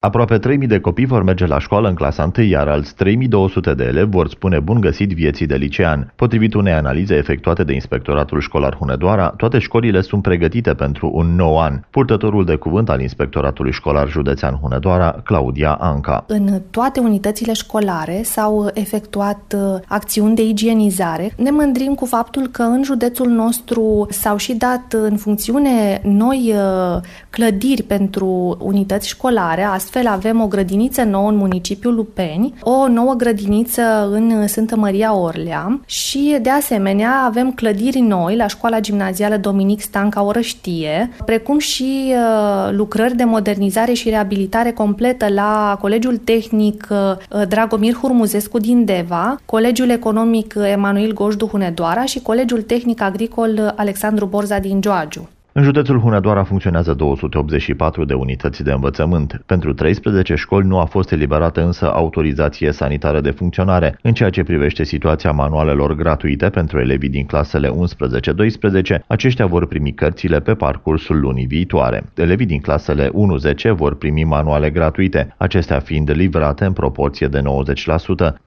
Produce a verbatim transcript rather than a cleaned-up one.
Aproape trei mii de copii vor merge la școală în clasa întâi, iar alți trei mii două sute de elevi vor spune bun găsit vieții de licean. Potrivit unei analize efectuate de Inspectoratul Școlar Hunedoara, toate școlile sunt pregătite pentru un nou an. Purtătorul de cuvânt al Inspectoratului Școlar Județean Hunedoara, Claudia Anca. În toate unitățile școlare s-au efectuat acțiuni de igienizare. Ne mândrim cu faptul că în județul nostru s-au și dat în funcțiune noi clădiri pentru unități școlare. Astfel avem o grădiniță nouă în municipiul Lupeni, o nouă grădiniță în Sfântă Maria Orlea și de asemenea avem clădiri noi la Școala Gimnazială Dominic Stanca Orăștie, precum și lucrări de modernizare și reabilitare completă la Colegiul Tehnic Dragomir Hurmuzescu din Deva, Colegiul Economic Emanuel Gojdu Hunedoara și Colegiul Tehnic Agricol Alexandru Borza din Gioagiu. În județul Hunedoara funcționează două sute optzeci și patru de unități de învățământ. Pentru treisprezece școli nu a fost eliberată însă autorizație sanitară de funcționare. În ceea ce privește situația manualelor gratuite pentru elevii din clasele unsprezece doisprezece, aceștia vor primi cărțile pe parcursul lunii viitoare. Elevii din clasele unu zece vor primi manuale gratuite, acestea fiind livrate în proporție de nouăzeci la sută.